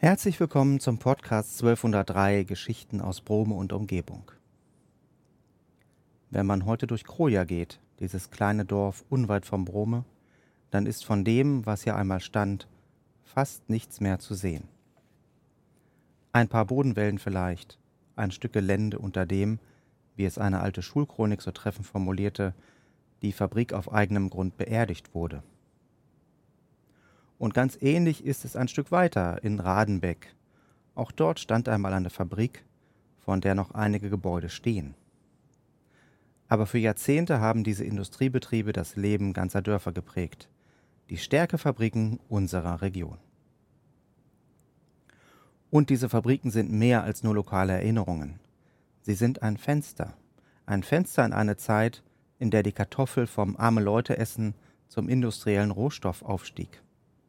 Herzlich willkommen zum Podcast 1203 Geschichten aus Brome und Umgebung. Wenn man heute durch Kroja geht, dieses kleine Dorf unweit von Brome, dann ist von dem, was hier einmal stand, fast nichts mehr zu sehen. Ein paar Bodenwellen vielleicht, ein Stück Gelände, unter dem, wie es eine alte Schulchronik so treffend formulierte, die Fabrik auf eigenem Grund beerdigt wurde. Und ganz ähnlich ist es ein Stück weiter in Radenbeck. Auch dort stand einmal eine Fabrik, von der noch einige Gebäude stehen. Aber für Jahrzehnte haben diese Industriebetriebe das Leben ganzer Dörfer geprägt, die Stärkefabriken unserer Region. Und diese Fabriken sind mehr als nur lokale Erinnerungen. Sie sind ein Fenster in eine Zeit, in der die Kartoffel vom Arme-Leute-Essen zum industriellen Rohstoff aufstieg.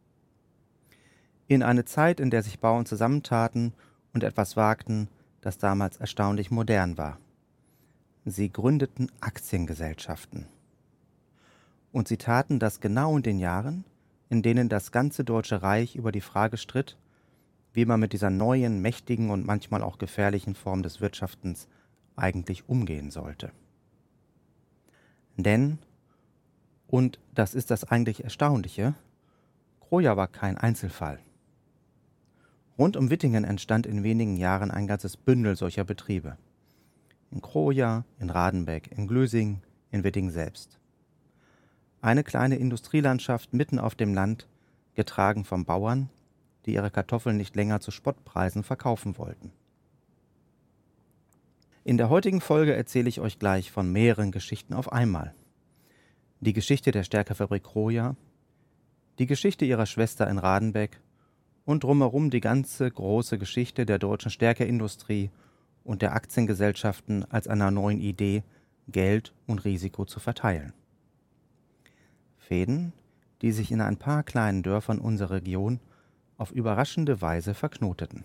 In eine Zeit, in der sich Bauern zusammentaten und etwas wagten, das damals erstaunlich modern war. Sie gründeten Aktiengesellschaften. Und sie taten das genau in den Jahren, in denen das ganze Deutsche Reich über die Frage stritt, wie man mit dieser neuen, mächtigen und manchmal auch gefährlichen Form des Wirtschaftens eigentlich umgehen sollte. Denn, und das ist das eigentlich Erstaunliche, Kroja war kein Einzelfall. Rund um Wittingen entstand in wenigen Jahren ein ganzes Bündel solcher Betriebe. In Kroja, in Radenbeck, in Glösing, in Wittingen selbst. Eine kleine Industrielandschaft mitten auf dem Land, getragen von Bauern, die ihre Kartoffeln nicht länger zu Spottpreisen verkaufen wollten. In der heutigen Folge erzähle ich euch gleich von mehreren Geschichten auf einmal. Die Geschichte der Stärkefabrik Kroja, die Geschichte ihrer Schwester in Radenbeck und drumherum die ganze große Geschichte der deutschen Stärkeindustrie und der Aktiengesellschaften als einer neuen Idee, Geld und Risiko zu verteilen. Fäden, die sich in ein paar kleinen Dörfern unserer Region auf überraschende Weise verknoteten.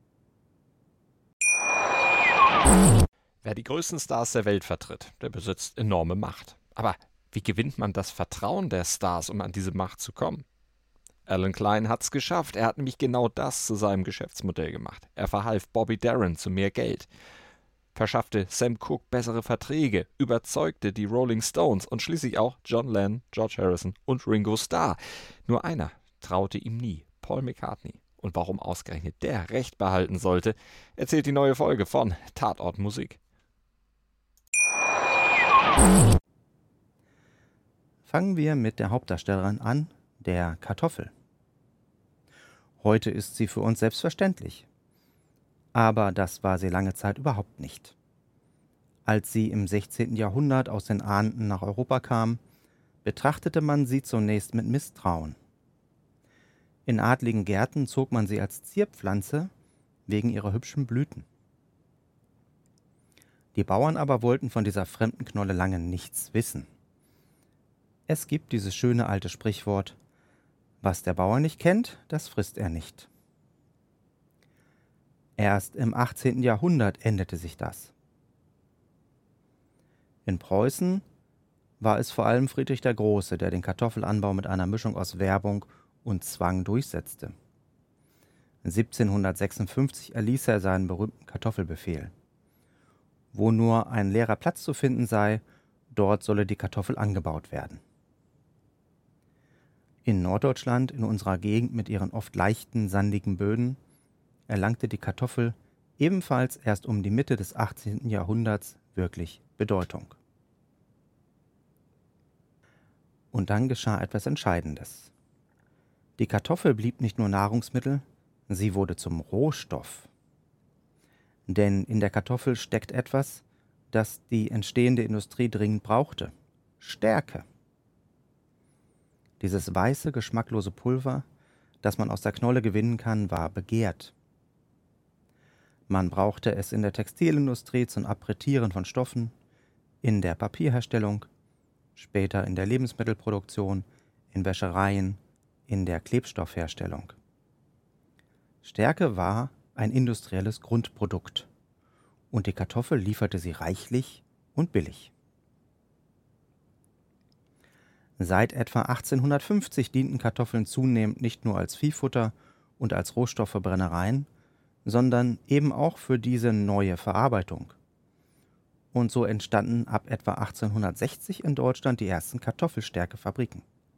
Wer die größten Stars der Welt vertritt, der besitzt enorme Macht. Aber wie gewinnt man das Vertrauen der Stars, um an diese Macht zu kommen? Alan Klein hat's geschafft. Er hat nämlich genau das zu seinem Geschäftsmodell gemacht. Er verhalf Bobby Darin zu mehr Geld, verschaffte Sam Cooke bessere Verträge, überzeugte die Rolling Stones und schließlich auch John Lennon, George Harrison und Ringo Starr. Nur einer traute ihm nie, Paul McCartney. Und warum ausgerechnet der Recht behalten sollte, erzählt die neue Folge von Tatort Musik. Fangen wir mit der Hauptdarstellerin an, der Kartoffel. Heute ist sie für uns selbstverständlich. Aber das war sie lange Zeit überhaupt nicht. Als sie im 16. Jahrhundert aus den Anden nach Europa kam, betrachtete man sie zunächst mit Misstrauen. In adligen Gärten zog man sie als Zierpflanze wegen ihrer hübschen Blüten. Die Bauern aber wollten von dieser fremden Knolle lange nichts wissen. Es gibt dieses schöne alte Sprichwort: Was der Bauer nicht kennt, das frisst er nicht. Erst im 18. Jahrhundert änderte sich das. In Preußen war es vor allem Friedrich der Große, der den Kartoffelanbau mit einer Mischung aus Werbung und Zwang durchsetzte. 1756 erließ er seinen berühmten Kartoffelbefehl. Wo nur ein leerer Platz zu finden sei, dort solle die Kartoffel angebaut werden. In Norddeutschland, in unserer Gegend mit ihren oft leichten, sandigen Böden, erlangte die Kartoffel ebenfalls erst um die Mitte des 18. Jahrhunderts wirklich Bedeutung. Und dann geschah etwas Entscheidendes. Die Kartoffel blieb nicht nur Nahrungsmittel, sie wurde zum Rohstoff. Denn in der Kartoffel steckt etwas, das die entstehende Industrie dringend brauchte: Stärke. Dieses weiße, geschmacklose Pulver, das man aus der Knolle gewinnen kann, war begehrt. Man brauchte es in der Textilindustrie zum Appretieren von Stoffen, in der Papierherstellung, später in der Lebensmittelproduktion, in Wäschereien, in der Klebstoffherstellung. Stärke war ein industrielles Grundprodukt und die Kartoffel lieferte sie reichlich und billig. Seit etwa 1850 dienten Kartoffeln zunehmend nicht nur als Viehfutter und als Rohstoff für Brennereien, sondern eben auch für diese neue Verarbeitung. Und so entstanden ab etwa 1860 in Deutschland die ersten Kartoffelstärkefabriken.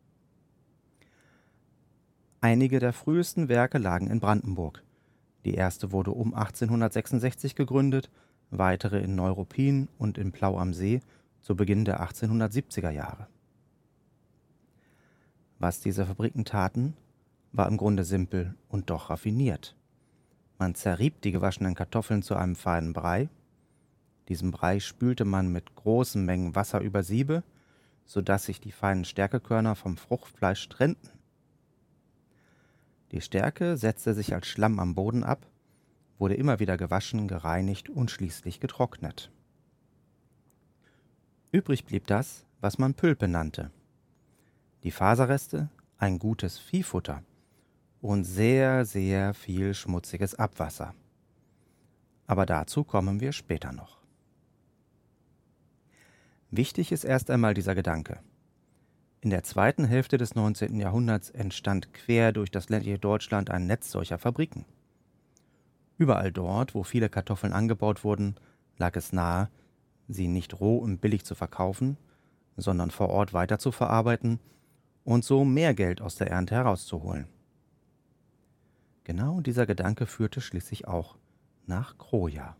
Einige der frühesten Werke lagen in Brandenburg. Die erste wurde um 1866 gegründet, weitere in Neuruppin und in Plau am See zu Beginn der 1870er Jahre. Was diese Fabriken taten, war im Grunde simpel und doch raffiniert. Man zerrieb die gewaschenen Kartoffeln zu einem feinen Brei. Diesen Brei spülte man mit großen Mengen Wasser über Siebe, sodass sich die feinen Stärkekörner vom Fruchtfleisch trennten. Die Stärke setzte sich als Schlamm am Boden ab, wurde immer wieder gewaschen, gereinigt und schließlich getrocknet. Übrig blieb das, was man Pülpe nannte. Die Faserreste, ein gutes Viehfutter und sehr, sehr viel schmutziges Abwasser. Aber dazu kommen wir später noch. Wichtig ist erst einmal dieser Gedanke. In der zweiten Hälfte des 19. Jahrhunderts entstand quer durch das ländliche Deutschland ein Netz solcher Fabriken. Überall dort, wo viele Kartoffeln angebaut wurden, lag es nahe, sie nicht roh und billig zu verkaufen, sondern vor Ort weiterzuverarbeiten und so mehr Geld aus der Ernte herauszuholen. Genau dieser Gedanke führte schließlich auch nach Kroja.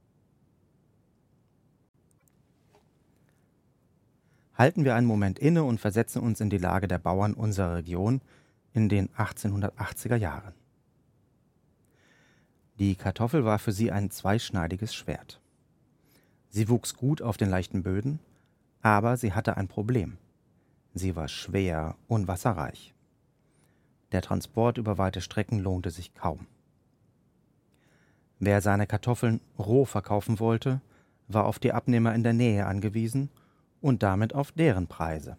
Halten wir einen Moment inne und versetzen uns in die Lage der Bauern unserer Region in den 1880er Jahren. Die Kartoffel war für sie ein zweischneidiges Schwert. Sie wuchs gut auf den leichten Böden, aber sie hatte ein Problem. Sie war schwer und wasserreich. Der Transport über weite Strecken lohnte sich kaum. Wer seine Kartoffeln roh verkaufen wollte, war auf die Abnehmer in der Nähe angewiesen und damit auf deren Preise.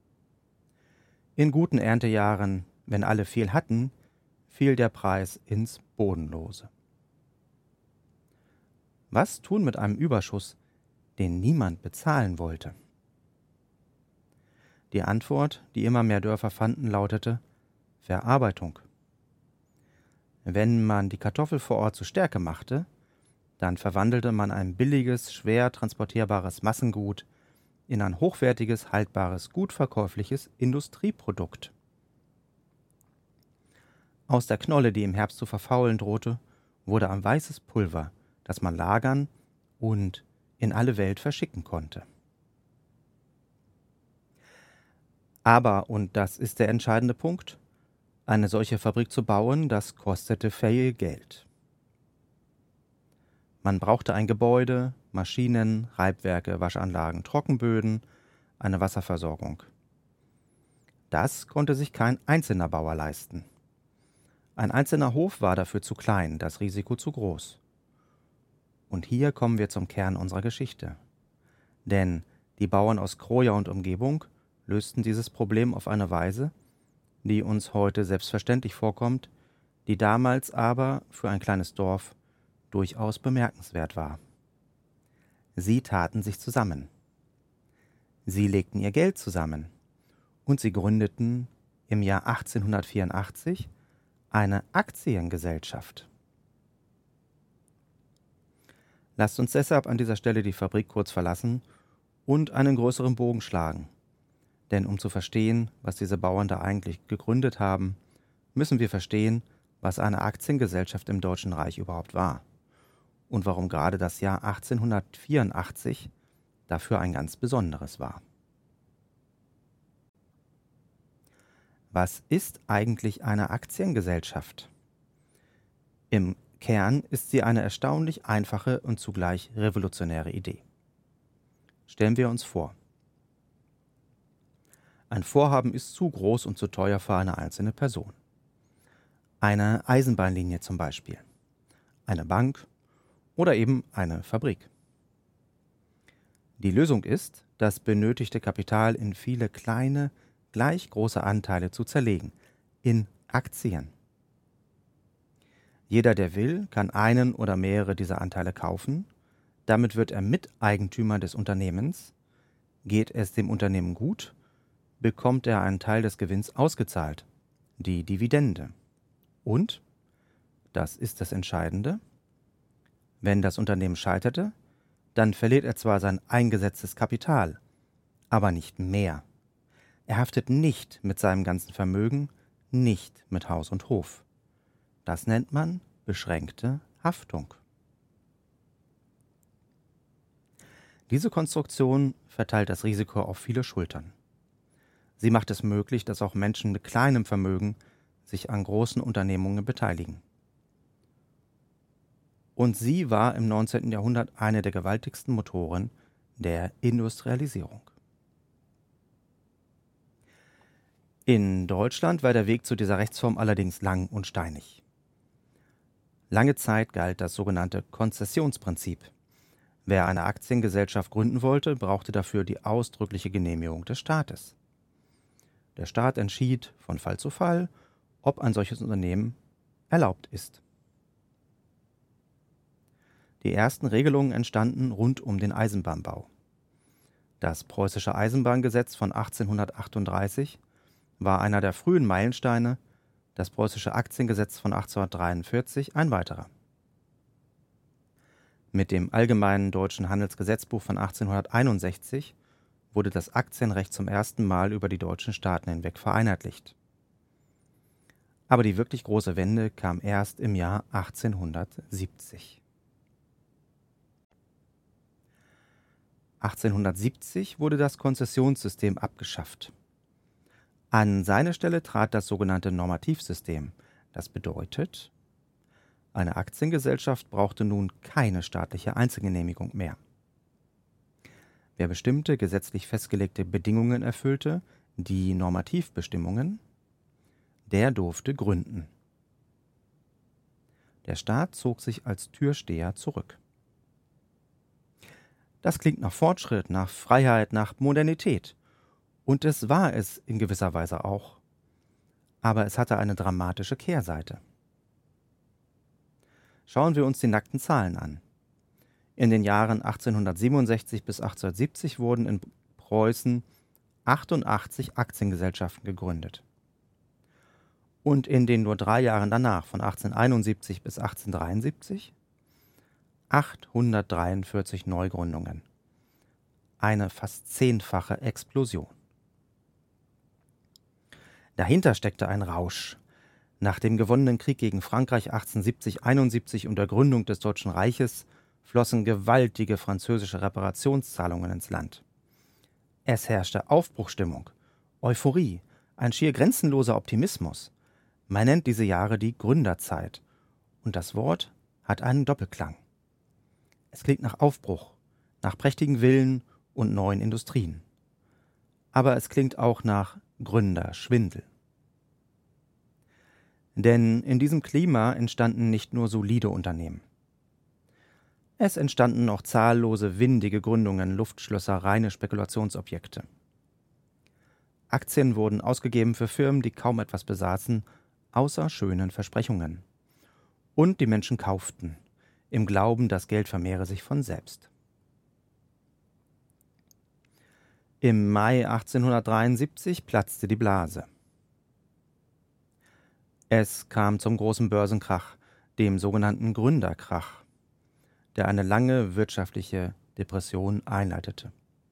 In guten Erntejahren, wenn alle viel hatten, fiel der Preis ins Bodenlose. Was tun mit einem Überschuss, den niemand bezahlen wollte? Die Antwort, die immer mehr Dörfer fanden, lautete Verarbeitung. Wenn man die Kartoffel vor Ort zu Stärke machte, dann verwandelte man ein billiges, schwer transportierbares Massengut in ein hochwertiges, haltbares, gut verkäufliches Industrieprodukt. Aus der Knolle, die im Herbst zu verfaulen drohte, wurde ein weißes Pulver, das man lagern und in alle Welt verschicken konnte. Aber, und das ist der entscheidende Punkt, eine solche Fabrik zu bauen, das kostete viel Geld. Man brauchte ein Gebäude, Maschinen, Reibwerke, Waschanlagen, Trockenböden, eine Wasserversorgung. Das konnte sich kein einzelner Bauer leisten. Ein einzelner Hof war dafür zu klein, das Risiko zu groß. Und hier kommen wir zum Kern unserer Geschichte. Denn die Bauern aus Kroja und Umgebung lösten dieses Problem auf eine Weise, die uns heute selbstverständlich vorkommt, die damals aber für ein kleines Dorf durchaus bemerkenswert war. Sie taten sich zusammen. Sie legten ihr Geld zusammen und sie gründeten im Jahr 1884 eine Aktiengesellschaft. Lasst uns deshalb an dieser Stelle die Fabrik kurz verlassen und einen größeren Bogen schlagen. Denn um zu verstehen, was diese Bauern da eigentlich gegründet haben, müssen wir verstehen, was eine Aktiengesellschaft im Deutschen Reich überhaupt war und warum gerade das Jahr 1884 dafür ein ganz besonderes war. Was ist eigentlich eine Aktiengesellschaft? Im Kern ist sie eine erstaunlich einfache und zugleich revolutionäre Idee. Stellen wir uns vor. Ein Vorhaben ist zu groß und zu teuer für eine einzelne Person. Eine Eisenbahnlinie zum Beispiel, eine Bank oder eben eine Fabrik. Die Lösung ist, das benötigte Kapital in viele kleine, gleich große Anteile zu zerlegen, in Aktien. Jeder, der will, kann einen oder mehrere dieser Anteile kaufen, damit wird er Miteigentümer des Unternehmens, geht es dem Unternehmen gut, bekommt er einen Teil des Gewinns ausgezahlt, die Dividende. Und das ist das Entscheidende, wenn das Unternehmen scheiterte, dann verliert er zwar sein eingesetztes Kapital, aber nicht mehr. Er haftet nicht mit seinem ganzen Vermögen, nicht mit Haus und Hof. Das nennt man beschränkte Haftung. Diese Konstruktion verteilt das Risiko auf viele Schultern. Sie macht es möglich, dass auch Menschen mit kleinem Vermögen sich an großen Unternehmungen beteiligen. Und sie war im 19. Jahrhundert eine der gewaltigsten Motoren der Industrialisierung. In Deutschland war der Weg zu dieser Rechtsform allerdings lang und steinig. Lange Zeit galt das sogenannte Konzessionsprinzip. Wer eine Aktiengesellschaft gründen wollte, brauchte dafür die ausdrückliche Genehmigung des Staates. Der Staat entschied von Fall zu Fall, ob ein solches Unternehmen erlaubt ist. Die ersten Regelungen entstanden rund um den Eisenbahnbau. Das Preußische Eisenbahngesetz von 1838 war einer der frühen Meilensteine, das Preußische Aktiengesetz von 1843 ein weiterer. Mit dem Allgemeinen Deutschen Handelsgesetzbuch von 1861 wurde das Aktienrecht zum ersten Mal über die deutschen Staaten hinweg vereinheitlicht. Aber die wirklich große Wende kam erst im Jahr 1870. 1870 wurde das Konzessionssystem abgeschafft. An seine Stelle trat das sogenannte Normativsystem. Das bedeutet, eine Aktiengesellschaft brauchte nun keine staatliche Einzelgenehmigung mehr. Wer bestimmte gesetzlich festgelegte Bedingungen erfüllte, die Normativbestimmungen, der durfte gründen. Der Staat zog sich als Türsteher zurück. Das klingt nach Fortschritt, nach Freiheit, nach Modernität. Und es war es in gewisser Weise auch. Aber es hatte eine dramatische Kehrseite. Schauen wir uns die nackten Zahlen an. In den Jahren 1867 bis 1870 wurden in Preußen 88 Aktiengesellschaften gegründet. Und in den nur 3 Jahren danach, von 1871 bis 1873, 843 Neugründungen. Eine fast 10-fache Explosion. Dahinter steckte ein Rausch. Nach dem gewonnenen Krieg gegen Frankreich 1870-71 und der Gründung des Deutschen Reiches flossen gewaltige französische Reparationszahlungen ins Land. Es herrschte Aufbruchsstimmung, Euphorie, ein schier grenzenloser Optimismus. Man nennt diese Jahre die Gründerzeit. Und das Wort hat einen Doppelklang. Es klingt nach Aufbruch, nach prächtigen Villen und neuen Industrien. Aber es klingt auch nach Gründerschwindel. Denn in diesem Klima entstanden nicht nur solide Unternehmen. Es entstanden noch zahllose windige Gründungen, Luftschlösser, reine Spekulationsobjekte. Aktien wurden ausgegeben für Firmen, die kaum etwas besaßen, außer schönen Versprechungen. Und die Menschen kauften, im Glauben, das Geld vermehre sich von selbst. Im Mai 1873 platzte die Blase. Es kam zum großen Börsenkrach, dem sogenannten Gründerkrach, der eine lange wirtschaftliche Depression einleitete.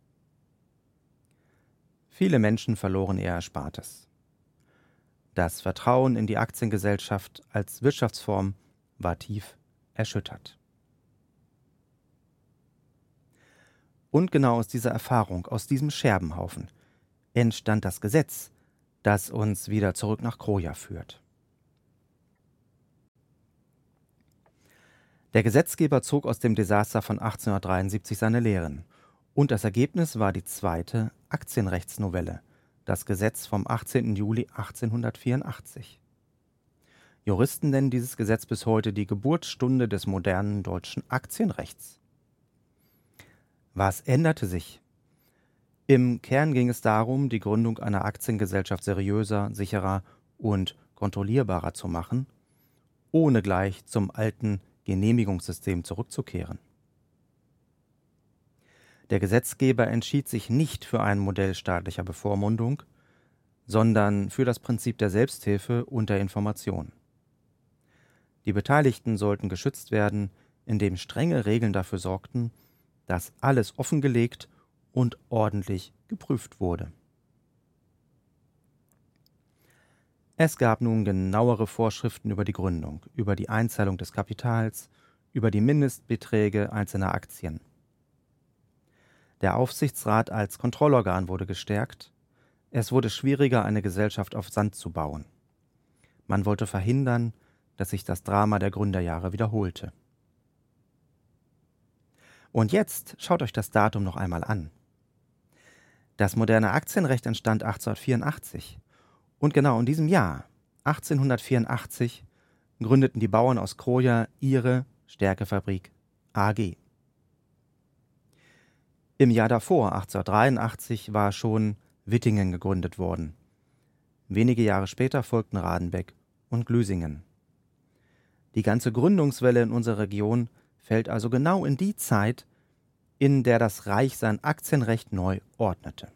Viele Menschen verloren ihr Erspartes. Das Vertrauen in die Aktiengesellschaft als Wirtschaftsform war tief erschüttert. Und genau aus dieser Erfahrung, aus diesem Scherbenhaufen, entstand das Gesetz, das uns wieder zurück nach Kroja führt. Der Gesetzgeber zog aus dem Desaster von 1873 seine Lehren, und das Ergebnis war die zweite Aktienrechtsnovelle, das Gesetz vom 18. Juli 1884. Juristen nennen dieses Gesetz bis heute die Geburtsstunde des modernen deutschen Aktienrechts. Was änderte sich? Im Kern ging es darum, die Gründung einer Aktiengesellschaft seriöser, sicherer und kontrollierbarer zu machen, ohne gleich zum alten Genehmigungssystem zurückzukehren. Der Gesetzgeber entschied sich nicht für ein Modell staatlicher Bevormundung, sondern für das Prinzip der Selbsthilfe und der Information. Die Beteiligten sollten geschützt werden, indem strenge Regeln dafür sorgten, dass alles offengelegt und ordentlich geprüft wurde. Es gab nun genauere Vorschriften über die Gründung, über die Einzahlung des Kapitals, über die Mindestbeträge einzelner Aktien. Der Aufsichtsrat als Kontrollorgan wurde gestärkt. Es wurde schwieriger, eine Gesellschaft auf Sand zu bauen. Man wollte verhindern, dass sich das Drama der Gründerjahre wiederholte. Und jetzt schaut euch das Datum noch einmal an. Das moderne Aktienrecht entstand 1884. Und genau in diesem Jahr, 1884, gründeten die Bauern aus Kroja ihre Stärkefabrik AG. Im Jahr davor, 1883, war schon Wittingen gegründet worden. Wenige Jahre später folgten Radenbeck und Glüsingen. Die ganze Gründungswelle in unserer Region fällt also genau in die Zeit, in der das Reich sein Aktienrecht neu ordnete.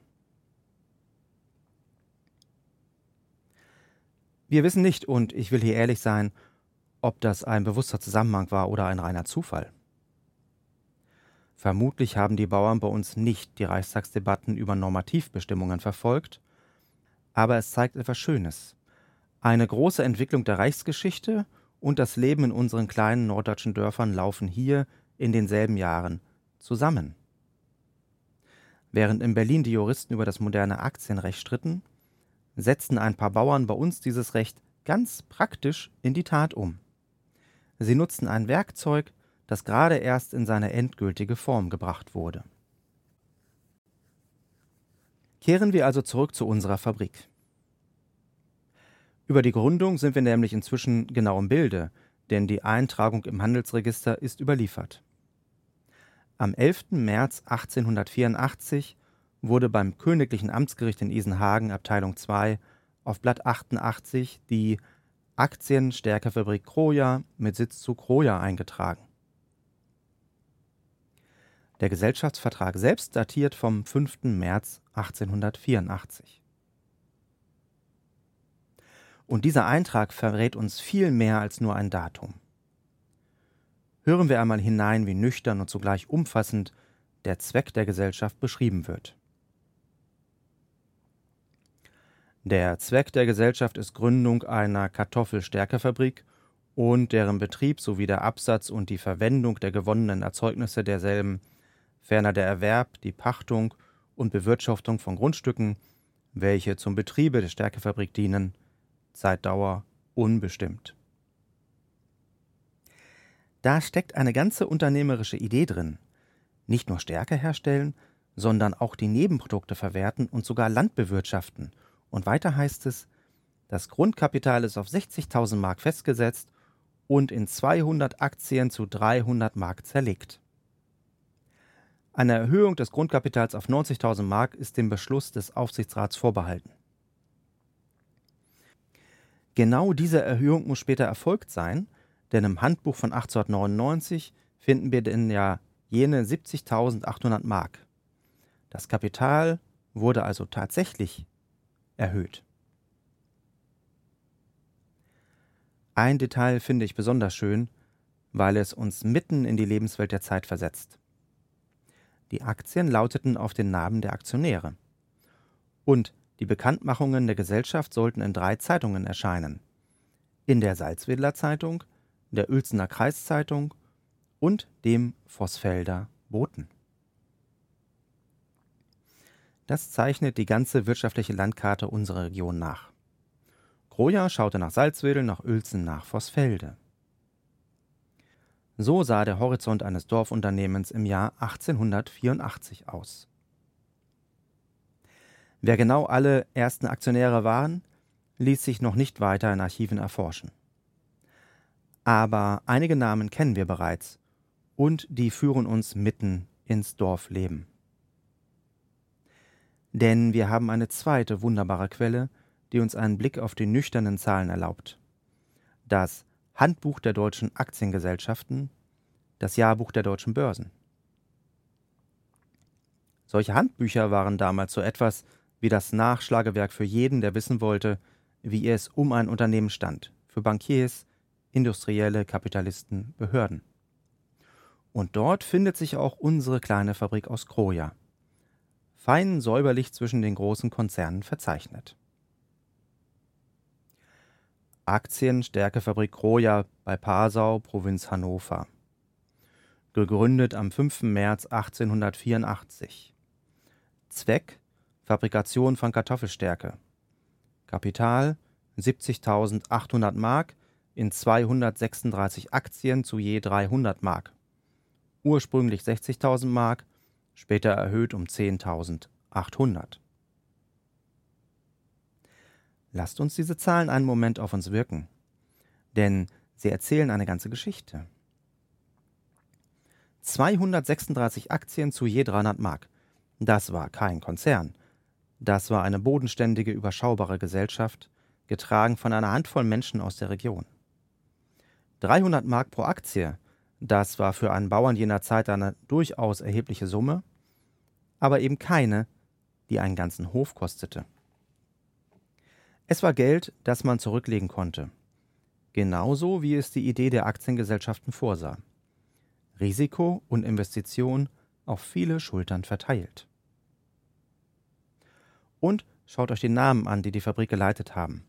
Wir wissen nicht, und ich will hier ehrlich sein, ob das ein bewusster Zusammenhang war oder ein reiner Zufall. Vermutlich haben die Bauern bei uns nicht die Reichstagsdebatten über Normativbestimmungen verfolgt, aber es zeigt etwas Schönes. Eine große Entwicklung der Reichsgeschichte und das Leben in unseren kleinen norddeutschen Dörfern laufen hier in denselben Jahren zusammen. Während in Berlin die Juristen über das moderne Aktienrecht stritten, setzten ein paar Bauern bei uns dieses Recht ganz praktisch in die Tat um. Sie nutzten ein Werkzeug, das gerade erst in seine endgültige Form gebracht wurde. Kehren wir also zurück zu unserer Fabrik. Über die Gründung sind wir nämlich inzwischen genau im Bilde, denn die Eintragung im Handelsregister ist überliefert. Am 11. März 1884 wurde beim Königlichen Amtsgericht in Isenhagen, Abteilung 2, auf Blatt 88 die Aktienstärkefabrik Kroja mit Sitz zu Kroja eingetragen. Der Gesellschaftsvertrag selbst datiert vom 5. März 1884. Und dieser Eintrag verrät uns viel mehr als nur ein Datum. Hören wir einmal hinein, wie nüchtern und zugleich umfassend der Zweck der Gesellschaft beschrieben wird. Der Zweck der Gesellschaft ist Gründung einer Kartoffelstärkefabrik und deren Betrieb sowie der Absatz und die Verwendung der gewonnenen Erzeugnisse derselben, ferner der Erwerb, die Pachtung und Bewirtschaftung von Grundstücken, welche zum Betriebe der Stärkefabrik dienen, Zeitdauer unbestimmt. Da steckt eine ganze unternehmerische Idee drin. Nicht nur Stärke herstellen, sondern auch die Nebenprodukte verwerten und sogar Land bewirtschaften. Und weiter heißt es, das Grundkapital ist auf 60.000 Mark festgesetzt und in 200 Aktien zu 300 Mark zerlegt. Eine Erhöhung des Grundkapitals auf 90.000 Mark ist dem Beschluss des Aufsichtsrats vorbehalten. Genau diese Erhöhung muss später erfolgt sein, denn im Handbuch von 1899 finden wir denn ja jene 70.800 Mark. Das Kapital wurde also tatsächlich erhöht. Ein Detail finde ich besonders schön, weil es uns mitten in die Lebenswelt der Zeit versetzt. Die Aktien lauteten auf den Namen der Aktionäre. Und die Bekanntmachungen der Gesellschaft sollten in 3 Zeitungen erscheinen. In der Salzwedler Zeitung, der Uelzener Kreiszeitung und dem Vossfelder Boten. Das zeichnet die ganze wirtschaftliche Landkarte unserer Region nach. Kroja schaute nach Salzwedel, nach Uelzen, nach Vossfelde. So sah der Horizont eines Dorfunternehmens im Jahr 1884 aus. Wer genau alle ersten Aktionäre waren, ließ sich noch nicht weiter in Archiven erforschen. Aber einige Namen kennen wir bereits und die führen uns mitten ins Dorfleben. Denn wir haben eine zweite wunderbare Quelle, die uns einen Blick auf die nüchternen Zahlen erlaubt. Das Handbuch der deutschen Aktiengesellschaften, das Jahrbuch der deutschen Börsen. Solche Handbücher waren damals so etwas wie das Nachschlagewerk für jeden, der wissen wollte, wie es um ein Unternehmen stand, für Bankiers, Industrielle, Kapitalisten, Behörden. Und dort findet sich auch unsere kleine Fabrik aus Kroja, fein säuberlich zwischen den großen Konzernen verzeichnet. Aktien Stärkefabrik Kroja bei Passau, Provinz Hannover. Gegründet am 5. März 1884. Zweck: Fabrikation von Kartoffelstärke. Kapital: 70.800 Mark in 236 Aktien zu je 300 Mark. Ursprünglich 60.000 Mark, später erhöht um 10.800. Lasst uns diese Zahlen einen Moment auf uns wirken, denn sie erzählen eine ganze Geschichte. 236 Aktien zu je 300 Mark. Das war kein Konzern. Das war eine bodenständige, überschaubare Gesellschaft, getragen von einer Handvoll Menschen aus der Region. 300 Mark pro Aktie, das war für einen Bauern jener Zeit eine durchaus erhebliche Summe, aber eben keine, die einen ganzen Hof kostete. Es war Geld, das man zurücklegen konnte, genauso wie es die Idee der Aktiengesellschaften vorsah. Risiko und Investition auf viele Schultern verteilt. Und schaut euch die Namen an, die die Fabrik geleitet haben.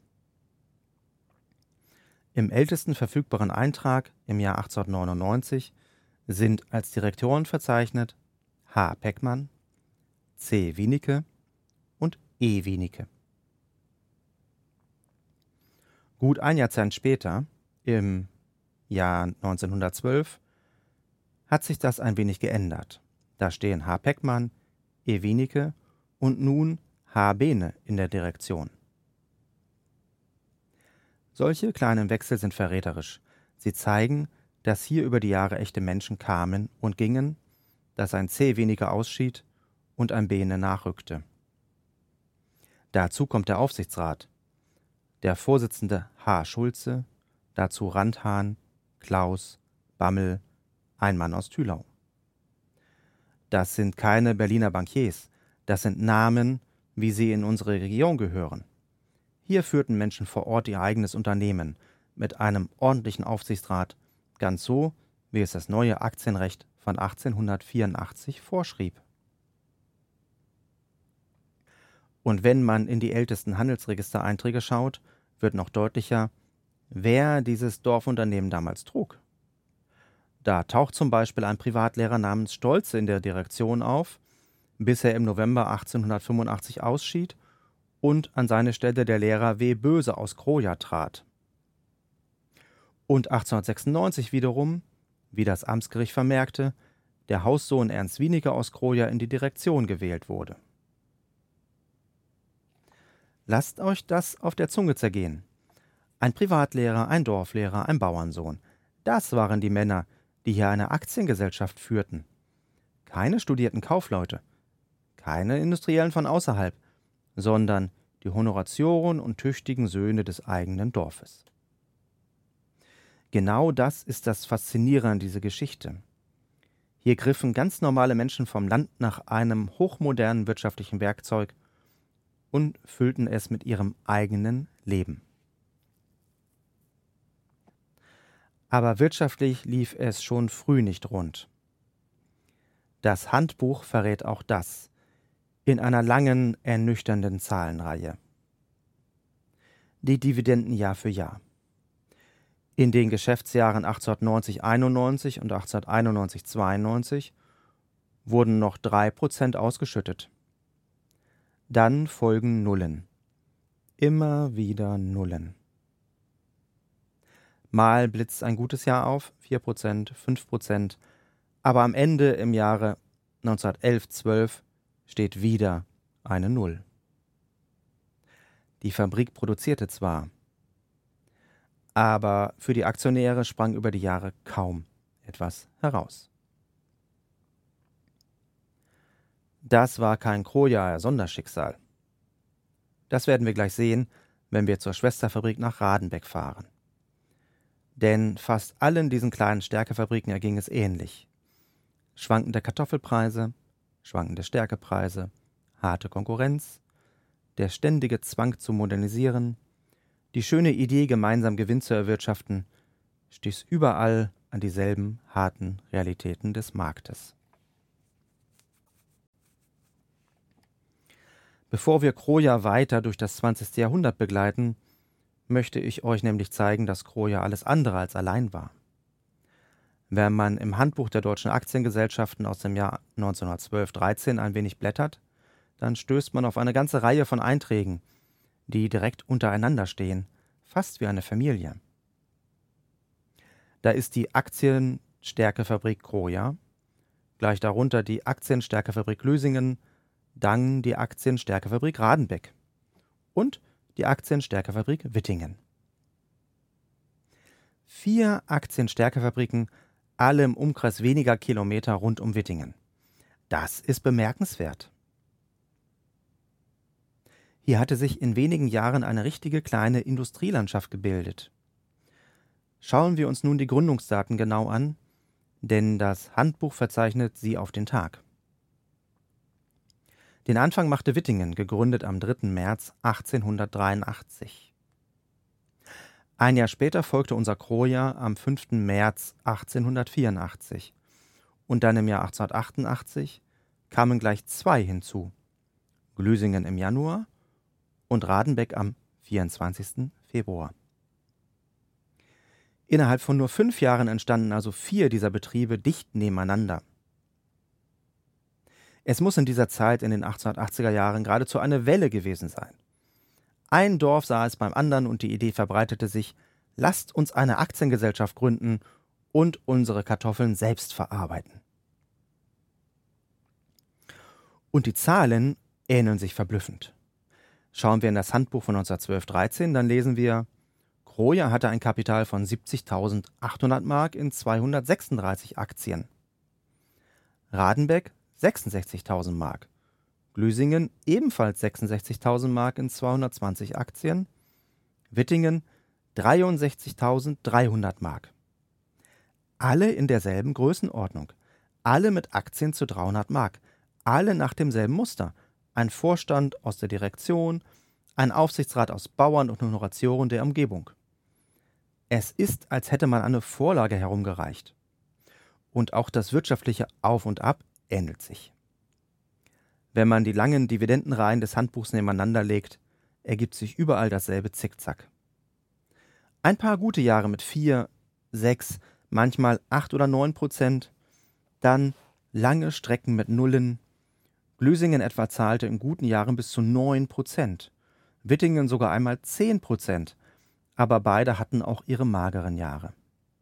Im ältesten verfügbaren Eintrag im Jahr 1899 sind als Direktoren verzeichnet H. Peckmann, C. Wienicke und E. Wienicke. Gut ein Jahrzehnt später, im Jahr 1912, hat sich das ein wenig geändert. Da stehen H. Peckmann, E. Wienicke und nun H. Behne in der Direktion. Solche kleinen Wechsel sind verräterisch. Sie zeigen, dass hier über die Jahre echte Menschen kamen und gingen, dass ein C. Wienicke ausschied und ein Behne nachrückte. Dazu kommt der Aufsichtsrat, der Vorsitzende H. Schulze, dazu Randhahn, Klaus, Bammel, ein Mann aus Thülau. Das sind keine Berliner Bankiers, das sind Namen, wie sie in unsere Region gehören. Hier führten Menschen vor Ort ihr eigenes Unternehmen mit einem ordentlichen Aufsichtsrat, ganz so, wie es das neue Aktienrecht von 1884 vorschrieb. Und wenn man in die ältesten Handelsregistereinträge schaut, wird noch deutlicher, wer dieses Dorfunternehmen damals trug. Da taucht zum Beispiel ein Privatlehrer namens Stolze in der Direktion auf, bis er im November 1885 ausschied und an seine Stelle der Lehrer W. Böse aus Kroja trat. Und 1896 wiederum, wie das Amtsgericht vermerkte, der Haussohn Ernst Wienicke aus Kroja in die Direktion gewählt wurde. Lasst euch das auf der Zunge zergehen. Ein Privatlehrer, ein Dorflehrer, ein Bauernsohn. Das waren die Männer, die hier eine Aktiengesellschaft führten. Keine studierten Kaufleute, keine Industriellen von außerhalb, sondern die Honoratioren und tüchtigen Söhne des eigenen Dorfes. Genau das ist das Faszinierende an dieser Geschichte. Hier griffen ganz normale Menschen vom Land nach einem hochmodernen wirtschaftlichen Werkzeug und füllten es mit ihrem eigenen Leben. Aber wirtschaftlich lief es schon früh nicht rund. Das Handbuch verrät auch das in einer langen, ernüchternden Zahlenreihe. Die Dividenden Jahr für Jahr. In den Geschäftsjahren 1890-91 und 1891-92 wurden noch 3% ausgeschüttet. Dann folgen Nullen. Immer wieder Nullen. Mal blitzt ein gutes Jahr auf, 4%, 5%, aber am Ende im Jahre 1911-12 steht wieder eine Null. Die Fabrik produzierte zwar, aber für die Aktionäre sprang über die Jahre kaum etwas heraus. Das war kein Krojaer Sonderschicksal. Das werden wir gleich sehen, wenn wir zur Schwesterfabrik nach Radenbeck fahren. Denn fast allen diesen kleinen Stärkefabriken erging es ähnlich. Schwankende Kartoffelpreise, schwankende Stärkepreise, harte Konkurrenz, der ständige Zwang zu modernisieren, die schöne Idee, gemeinsam Gewinn zu erwirtschaften, stieß überall an dieselben harten Realitäten des Marktes. Bevor wir Kroja weiter durch das 20. Jahrhundert begleiten, möchte ich euch nämlich zeigen, dass Kroja alles andere als allein war. Wenn man im Handbuch der deutschen Aktiengesellschaften aus dem Jahr 1912/13 ein wenig blättert, dann stößt man auf eine ganze Reihe von Einträgen, die direkt untereinander stehen, fast wie eine Familie. Da ist die Aktienstärkefabrik Kroja, gleich darunter die Aktienstärkefabrik Lösingen, dann die Aktienstärkefabrik Radenbeck und die Aktienstärkefabrik Wittingen. 4 Aktienstärkefabriken, alle im Umkreis weniger Kilometer rund um Wittingen. Das ist bemerkenswert. Hier hatte sich in wenigen Jahren eine richtige kleine Industrielandschaft gebildet. Schauen wir uns nun die Gründungsdaten genau an, denn das Handbuch verzeichnet sie auf den Tag. Den Anfang machte Wittingen, gegründet am 3. März 1883. Ein Jahr später folgte unser Kroja am 5. März 1884 und dann im Jahr 1888 kamen gleich 2 hinzu, Glüsingen im Januar und Radenbeck am 24. Februar. Innerhalb von nur 5 Jahren entstanden also 4 dieser Betriebe dicht nebeneinander. Es muss in dieser Zeit in den 1880er Jahren geradezu eine Welle gewesen sein. Ein Dorf sah es beim anderen und die Idee verbreitete sich: Lasst uns eine Aktiengesellschaft gründen und unsere Kartoffeln selbst verarbeiten. Und die Zahlen ähneln sich verblüffend. Schauen wir in das Handbuch von 1912/13, dann lesen wir: Kroja hatte ein Kapital von 70.800 Mark in 236 Aktien. Radenbeck 66.000 Mark. Glüsingen ebenfalls 66.000 Mark in 220 Aktien. Wittingen 63.300 Mark. Alle in derselben Größenordnung. Alle mit Aktien zu 300 Mark. Alle nach demselben Muster. Ein Vorstand aus der Direktion, ein Aufsichtsrat aus Bauern und Honoratioren der Umgebung. Es ist, als hätte man eine Vorlage herumgereicht. Und auch das wirtschaftliche Auf und Ab ähnelt sich. Wenn man die langen Dividendenreihen des Handbuchs nebeneinander legt, ergibt sich überall dasselbe Zickzack. Ein paar gute Jahre mit 4, 6, manchmal 8 oder 9%, dann lange Strecken mit Nullen. Glüsingen etwa zahlte in guten Jahren bis zu 9%, Wittingen sogar einmal 10%, aber beide hatten auch ihre mageren Jahre.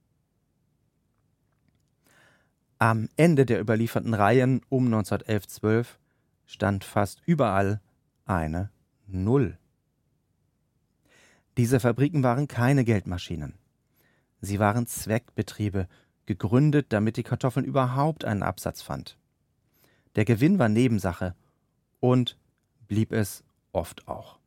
Am Ende der überlieferten Reihen um 1911/12 stand fast überall eine 0. Diese Fabriken waren keine Geldmaschinen. Sie waren Zweckbetriebe, gegründet, damit die Kartoffeln überhaupt einen Absatz fand. Der Gewinn war Nebensache und blieb es oft auch.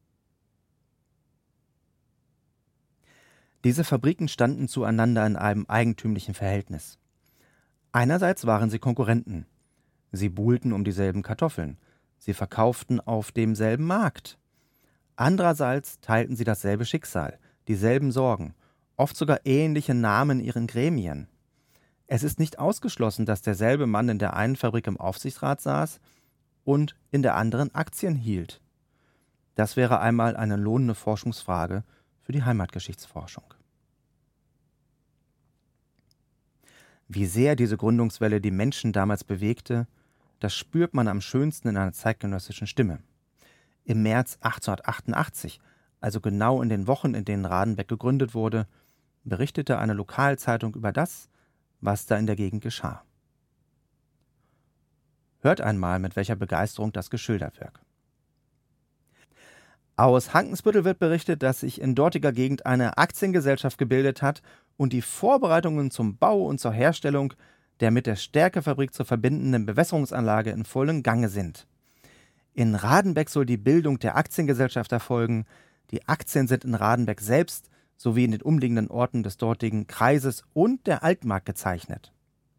Diese Fabriken standen zueinander in einem eigentümlichen Verhältnis. Einerseits waren sie Konkurrenten. Sie buhlten um dieselben Kartoffeln. Sie verkauften auf demselben Markt. Andererseits teilten sie dasselbe Schicksal, dieselben Sorgen, oft sogar ähnliche Namen in ihren Gremien. Es ist nicht ausgeschlossen, dass derselbe Mann in der einen Fabrik im Aufsichtsrat saß und in der anderen Aktien hielt. Das wäre einmal eine lohnende Forschungsfrage für die Heimatgeschichtsforschung. Wie sehr diese Gründungswelle die Menschen damals bewegte, das spürt man am schönsten in einer zeitgenössischen Stimme. Im März 1888, also genau in den Wochen, in denen Radenbeck gegründet wurde, berichtete eine Lokalzeitung über das, was da in der Gegend geschah. Hört einmal, mit welcher Begeisterung das geschildert wird. Aus Hankensbüttel wird berichtet, dass sich in dortiger Gegend eine Aktiengesellschaft gebildet hat und die Vorbereitungen zum Bau und zur Herstellung der mit der Stärkefabrik zu verbindenden Bewässerungsanlage in vollem Gange sind. In Radenbeck soll die Bildung der Aktiengesellschaft erfolgen. Die Aktien sind in Radenbeck selbst sowie in den umliegenden Orten des dortigen Kreises und der Altmark gezeichnet.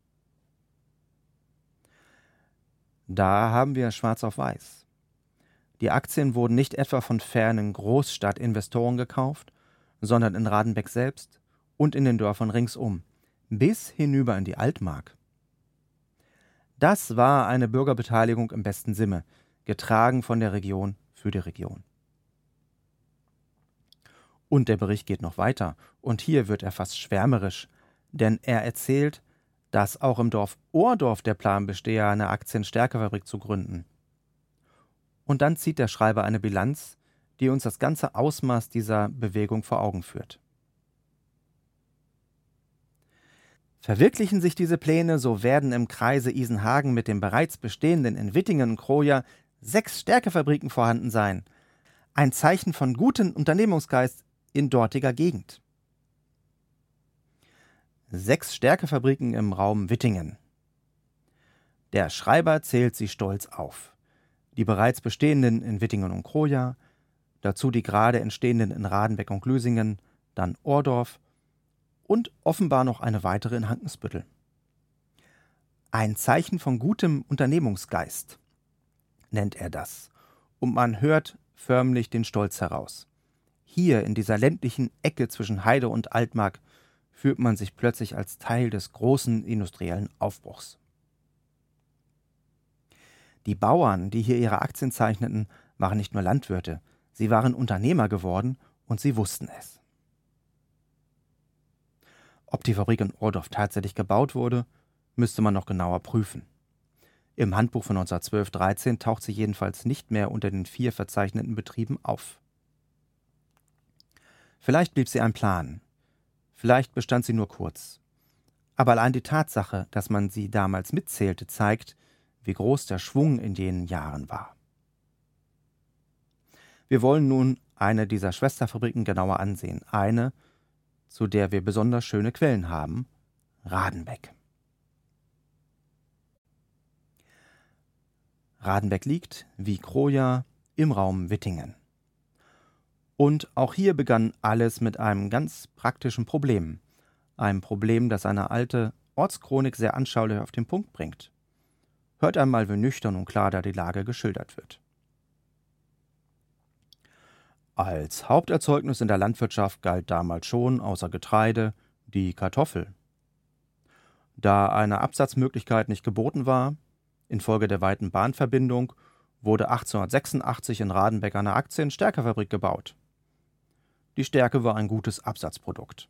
Da haben wir schwarz auf weiß. Die Aktien wurden nicht etwa von fernen Großstadtinvestoren gekauft, sondern in Radenbeck selbst und in den Dörfern ringsum, bis hinüber in die Altmark. Das war eine Bürgerbeteiligung im besten Sinne, getragen von der Region für die Region. Und der Bericht geht noch weiter, und hier wird er fast schwärmerisch, denn er erzählt, dass auch im Dorf Ohrdorf der Plan bestehe, eine Aktienstärkefabrik zu gründen. Und dann zieht der Schreiber eine Bilanz, die uns das ganze Ausmaß dieser Bewegung vor Augen führt. Verwirklichen sich diese Pläne, so werden im Kreise Isenhagen mit den bereits bestehenden in Wittingen und Kroja 6 Stärkefabriken vorhanden sein. Ein Zeichen von gutem Unternehmungsgeist in dortiger Gegend. 6 Stärkefabriken im Raum Wittingen. Der Schreiber zählt sie stolz auf. Die bereits bestehenden in Wittingen und Kroja, dazu die gerade entstehenden in Radenbeck und Glüsingen, dann Ohrdorf und offenbar noch eine weitere in Hankensbüttel. Ein Zeichen von gutem Unternehmungsgeist, nennt er das, und man hört förmlich den Stolz heraus. Hier in dieser ländlichen Ecke zwischen Heide und Altmark fühlt man sich plötzlich als Teil des großen industriellen Aufbruchs. Die Bauern, die hier ihre Aktien zeichneten, waren nicht nur Landwirte, sie waren Unternehmer geworden und sie wussten es. Ob die Fabrik in Ohrdorf tatsächlich gebaut wurde, müsste man noch genauer prüfen. Im Handbuch von 1912/13 taucht sie jedenfalls nicht mehr unter den 4 verzeichneten Betrieben auf. Vielleicht blieb sie ein Plan, vielleicht bestand sie nur kurz. Aber allein die Tatsache, dass man sie damals mitzählte, zeigt, wie groß der Schwung in jenen Jahren war. Wir wollen nun eine dieser Schwesterfabriken genauer ansehen, eine, zu der wir besonders schöne Quellen haben, Radenbeck. Radenbeck liegt, wie Kroja, im Raum Wittingen. Und auch hier begann alles mit einem ganz praktischen Problem. Einem Problem, das eine alte Ortschronik sehr anschaulich auf den Punkt bringt. Hört einmal, wie nüchtern und klar da die Lage geschildert wird. Als Haupterzeugnis in der Landwirtschaft galt damals schon, außer Getreide, die Kartoffel. Da eine Absatzmöglichkeit nicht geboten war, infolge der weiten Bahnverbindung, wurde 1886 in Radenbeck eine Aktienstärkefabrik gebaut. Die Stärke war ein gutes Absatzprodukt.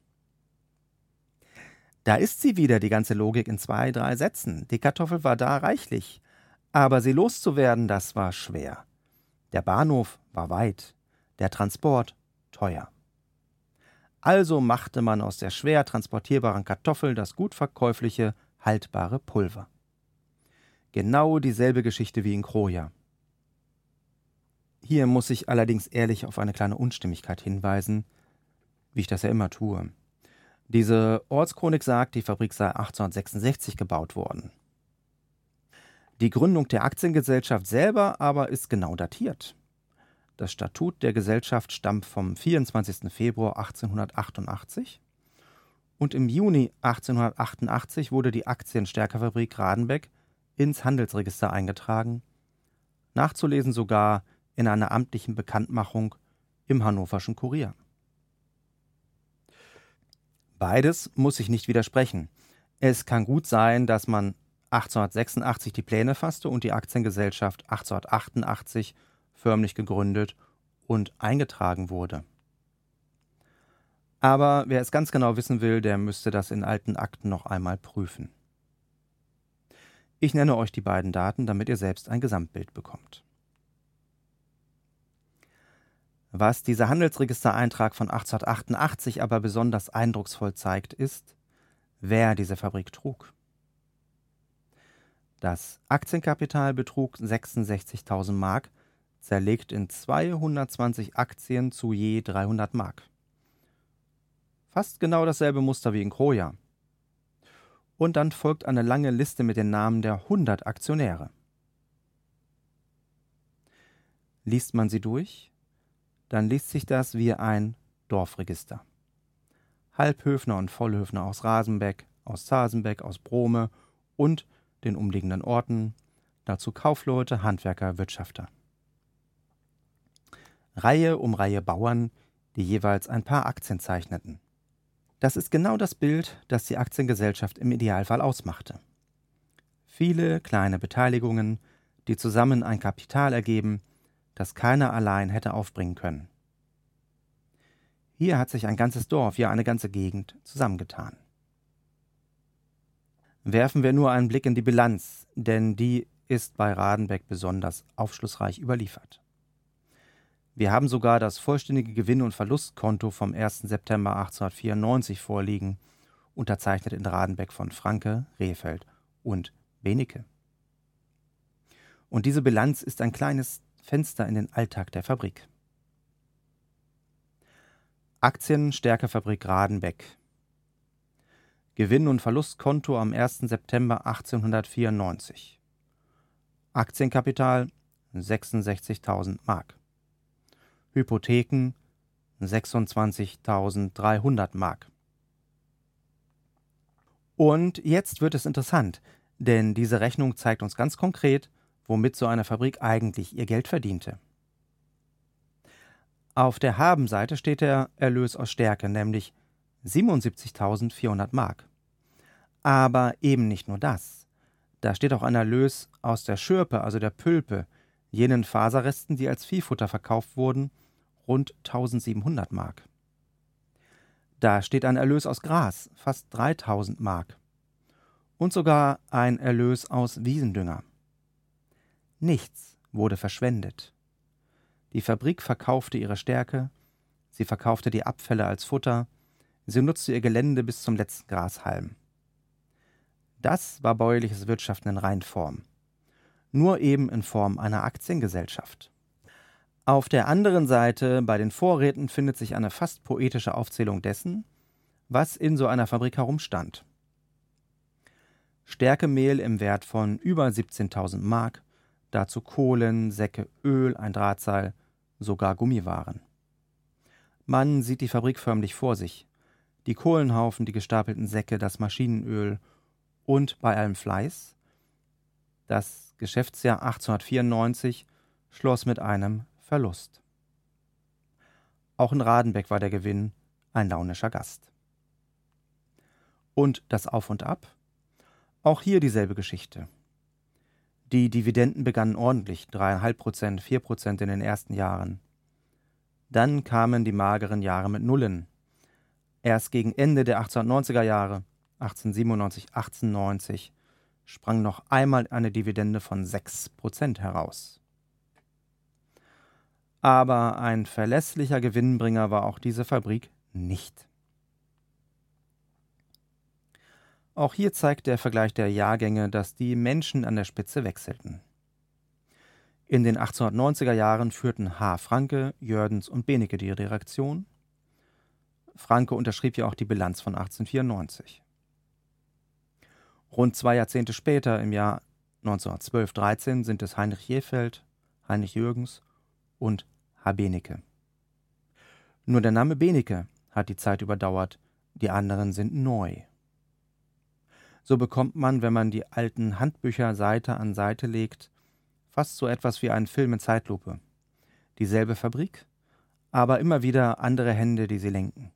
Da ist sie wieder, die ganze Logik in 2, 3 Sätzen. Die Kartoffel war da reichlich, aber sie loszuwerden, das war schwer. Der Bahnhof war weit, der Transport teuer. Also machte man aus der schwer transportierbaren Kartoffel das gut verkäufliche, haltbare Pulver. Genau dieselbe Geschichte wie in Kroja. Hier muss ich allerdings ehrlich auf eine kleine Unstimmigkeit hinweisen, wie ich das ja immer tue. Diese Ortschronik sagt, die Fabrik sei 1866 gebaut worden. Die Gründung der Aktiengesellschaft selber aber ist genau datiert. Das Statut der Gesellschaft stammt vom 24. Februar 1888 und im Juni 1888 wurde die Aktienstärkefabrik Radenbeck ins Handelsregister eingetragen, nachzulesen sogar in einer amtlichen Bekanntmachung im Hannoverschen Kurier. Beides muss sich nicht widersprechen. Es kann gut sein, dass man 1886 die Pläne fasste und die Aktiengesellschaft 1888 förmlich gegründet und eingetragen wurde. Aber wer es ganz genau wissen will, der müsste das in alten Akten noch einmal prüfen. Ich nenne euch die beiden Daten, damit ihr selbst ein Gesamtbild bekommt. Was dieser Handelsregistereintrag von 1888 aber besonders eindrucksvoll zeigt, ist, wer diese Fabrik trug. Das Aktienkapital betrug 66.000 Mark, zerlegt in 220 Aktien zu je 300 Mark. Fast genau dasselbe Muster wie in Kroja. Und dann folgt eine lange Liste mit den Namen der 100 Aktionäre. Liest man sie durch, dann liest sich das wie ein Dorfregister. Halbhöfner und Vollhöfner aus Rasenbeck, aus Zasenbeck, aus Brome und den umliegenden Orten, dazu Kaufleute, Handwerker, Wirtschafter. Reihe um Reihe Bauern, die jeweils ein paar Aktien zeichneten. Das ist genau das Bild, das die Aktiengesellschaft im Idealfall ausmachte. Viele kleine Beteiligungen, die zusammen ein Kapital ergeben, das keiner allein hätte aufbringen können. Hier hat sich ein ganzes Dorf, ja eine ganze Gegend zusammengetan. Werfen wir nur einen Blick in die Bilanz, denn die ist bei Radenbeck besonders aufschlussreich überliefert. Wir haben sogar das vollständige Gewinn- und Verlustkonto vom 1. September 1894 vorliegen, unterzeichnet in Radenbeck von Franke, Rehfeld und Benecke. Und diese Bilanz ist ein kleines Fenster in den Alltag der Fabrik. Aktienstärkefabrik Radenbeck. Gewinn- und Verlustkonto am 1. September 1894. Aktienkapital 66.000 Mark. Hypotheken 26.300 Mark. Und jetzt wird es interessant, denn diese Rechnung zeigt uns ganz konkret, womit so eine Fabrik eigentlich ihr Geld verdiente. Auf der Habenseite steht der Erlös aus Stärke, nämlich 77.400 Mark. Aber eben nicht nur das. Da steht auch ein Erlös aus der Schürpe, also der Pülpe, jenen Faserresten, die als Viehfutter verkauft wurden, rund 1.700 Mark. Da steht ein Erlös aus Gras, fast 3.000 Mark. Und sogar ein Erlös aus Wiesendünger. Nichts wurde verschwendet. Die Fabrik verkaufte ihre Stärke, sie verkaufte die Abfälle als Futter, sie nutzte ihr Gelände bis zum letzten Grashalm. Das war bäuerliches Wirtschaften in Reinform. Nur eben in Form einer Aktiengesellschaft. Auf der anderen Seite, bei den Vorräten, findet sich eine fast poetische Aufzählung dessen, was in so einer Fabrik herumstand. Stärkemehl im Wert von über 17.000 Mark, dazu Kohlen, Säcke, Öl, ein Drahtseil, sogar Gummiwaren. Man sieht die Fabrik förmlich vor sich. Die Kohlenhaufen, die gestapelten Säcke, das Maschinenöl und bei allem Fleiß. Das Geschäftsjahr 1894 schloss mit einem Verlust. Auch in Radenbeck war der Gewinn ein launischer Gast. Und das Auf und Ab? Auch hier dieselbe Geschichte. Die Dividenden begannen ordentlich, 3,5%, 4% in den ersten Jahren. Dann kamen die mageren Jahre mit Nullen. Erst gegen Ende der 1890er Jahre, 1897, 1890, sprang noch einmal eine Dividende von 6% heraus. Aber ein verlässlicher Gewinnbringer war auch diese Fabrik nicht. Auch hier zeigt der Vergleich der Jahrgänge, dass die Menschen an der Spitze wechselten. In den 1890er Jahren führten H. Franke, Jördens und Benecke die Direktion. Franke unterschrieb ja auch die Bilanz von 1894. Rund 2 Jahrzehnte später, im Jahr 1912/13, sind es Heinrich Rehfeld, Heinrich Jürgens und H. Benecke. Nur der Name Benecke hat die Zeit überdauert, die anderen sind neu. So bekommt man, wenn man die alten Handbücher Seite an Seite legt, fast so etwas wie einen Film in Zeitlupe. Dieselbe Fabrik, aber immer wieder andere Hände, die sie lenken.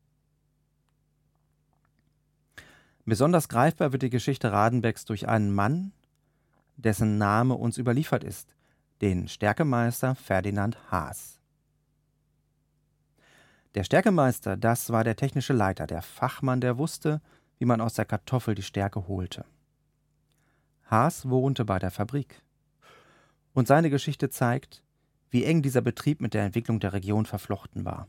Besonders greifbar wird die Geschichte Radenbecks durch einen Mann, dessen Name uns überliefert ist, den Stärkemeister Ferdinand Haas. Der Stärkemeister, das war der technische Leiter, der Fachmann, der wusste, wie man aus der Kartoffel die Stärke holte. Haas wohnte bei der Fabrik. Und seine Geschichte zeigt, wie eng dieser Betrieb mit der Entwicklung der Region verflochten war.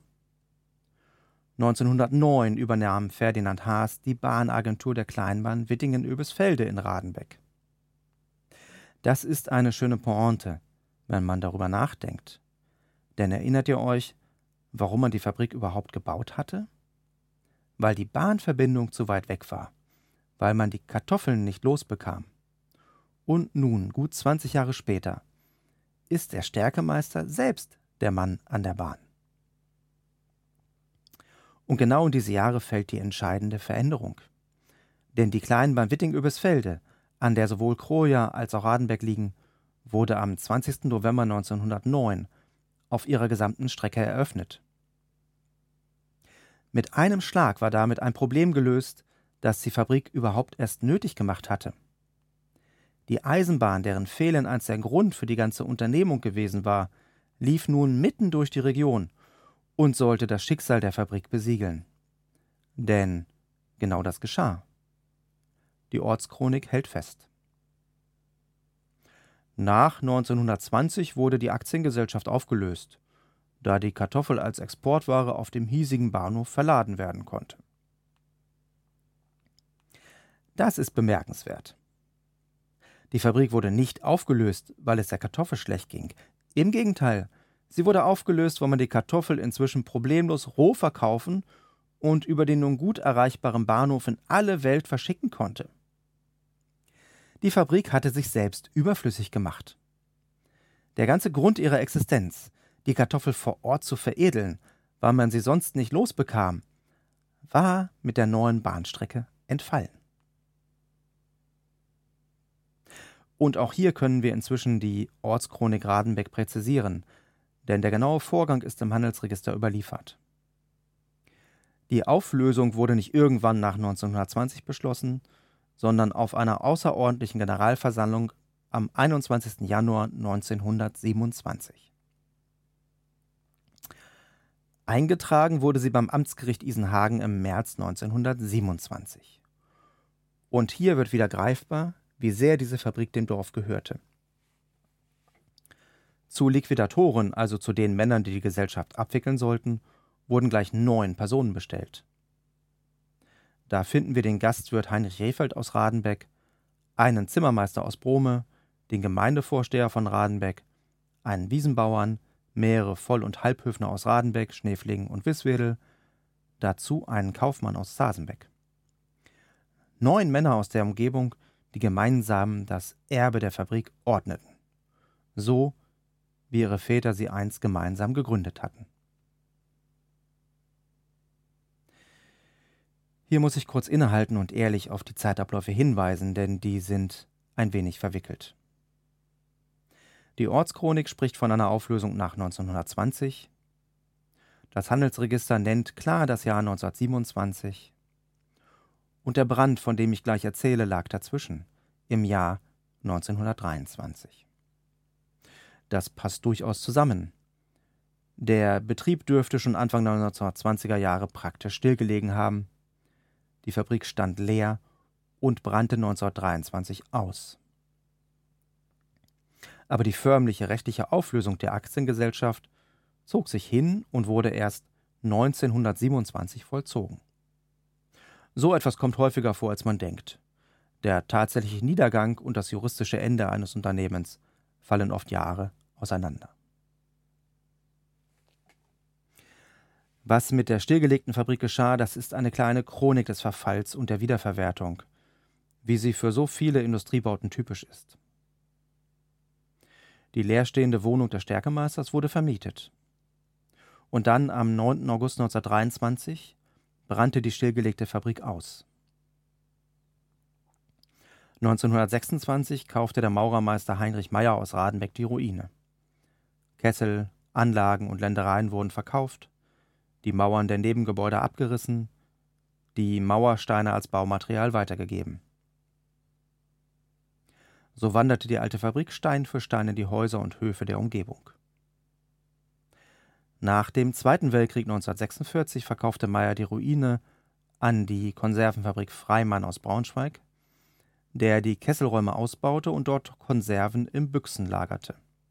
1909 übernahm Ferdinand Haas die Bahnagentur der Kleinbahn Wittingen-Oebisfelde in Radenbeck. Das ist eine schöne Pointe, wenn man darüber nachdenkt. Denn erinnert ihr euch, warum man die Fabrik überhaupt gebaut hatte? Weil die Bahnverbindung zu weit weg war, weil man die Kartoffeln nicht losbekam. Und nun, gut 20 Jahre später, ist der Stärkemeister selbst der Mann an der Bahn. Und genau in diese Jahre fällt die entscheidende Veränderung. Denn die Kleinbahn Wittingen-Oebisfelde, an der sowohl Kroja als auch Radenbeck liegen, wurde am 20. November 1909 auf ihrer gesamten Strecke eröffnet. Mit einem Schlag war damit ein Problem gelöst, das die Fabrik überhaupt erst nötig gemacht hatte. Die Eisenbahn, deren Fehlen einst der Grund für die ganze Unternehmung gewesen war, lief nun mitten durch die Region und sollte das Schicksal der Fabrik besiegeln. Denn genau das geschah. Die Ortschronik hält fest. Nach 1920 wurde die Aktiengesellschaft aufgelöst, da die Kartoffel als Exportware auf dem hiesigen Bahnhof verladen werden konnte. Das ist bemerkenswert. Die Fabrik wurde nicht aufgelöst, weil es der Kartoffel schlecht ging. Im Gegenteil, sie wurde aufgelöst, weil man die Kartoffel inzwischen problemlos roh verkaufen und über den nun gut erreichbaren Bahnhof in alle Welt verschicken konnte. Die Fabrik hatte sich selbst überflüssig gemacht. Der ganze Grund ihrer Existenz, die Kartoffel vor Ort zu veredeln, weil man sie sonst nicht losbekam, war mit der neuen Bahnstrecke entfallen. Und auch hier können wir inzwischen die Ortschronik Radenbeck präzisieren, denn der genaue Vorgang ist im Handelsregister überliefert. Die Auflösung wurde nicht irgendwann nach 1920 beschlossen, sondern auf einer außerordentlichen Generalversammlung am 21. Januar 1927. Eingetragen wurde sie beim Amtsgericht Isenhagen im März 1927. Und hier wird wieder greifbar, wie sehr diese Fabrik dem Dorf gehörte. Zu Liquidatoren, also zu den Männern, die die Gesellschaft abwickeln sollten, wurden gleich 9 Personen bestellt. Da finden wir den Gastwirt Heinrich Rehfeld aus Radenbeck, einen Zimmermeister aus Brome, den Gemeindevorsteher von Radenbeck, einen Wiesenbauern, mehrere Voll- und Halbhöfner aus Radenbeck, Schneflingen und Wiswedel, dazu einen Kaufmann aus Sasenbeck. 9 Männer aus der Umgebung, die gemeinsam das Erbe der Fabrik ordneten, so wie ihre Väter sie einst gemeinsam gegründet hatten. Hier muss ich kurz innehalten und ehrlich auf die Zeitabläufe hinweisen, denn die sind ein wenig verwickelt. Die Ortschronik spricht von einer Auflösung nach 1920. Das Handelsregister nennt klar das Jahr 1927. Und der Brand, von dem ich gleich erzähle, lag dazwischen, im Jahr 1923. Das passt durchaus zusammen. Der Betrieb dürfte schon Anfang der 1920er Jahre praktisch stillgelegen haben. Die Fabrik stand leer und brannte 1923 aus. Aber die förmliche rechtliche Auflösung der Aktiengesellschaft zog sich hin und wurde erst 1927 vollzogen. So etwas kommt häufiger vor, als man denkt. Der tatsächliche Niedergang und das juristische Ende eines Unternehmens fallen oft Jahre auseinander. Was mit der stillgelegten Fabrik geschah, das ist eine kleine Chronik des Verfalls und der Wiederverwertung, wie sie für so viele Industriebauten typisch ist. Die leerstehende Wohnung des Stärkemeisters wurde vermietet. Und dann am 9. August 1923 brannte die stillgelegte Fabrik aus. 1926 kaufte der Maurermeister Heinrich Meyer aus Radenbeck die Ruine. Kessel, Anlagen und Ländereien wurden verkauft, die Mauern der Nebengebäude abgerissen, die Mauersteine als Baumaterial weitergegeben. So wanderte die alte Fabrik Stein für Stein in die Häuser und Höfe der Umgebung. Nach dem Zweiten Weltkrieg 1946 verkaufte Meyer die Ruine an die Konservenfabrik Freimann aus Braunschweig, der die Kesselräume ausbaute und dort Konserven im Büchsen lagerte.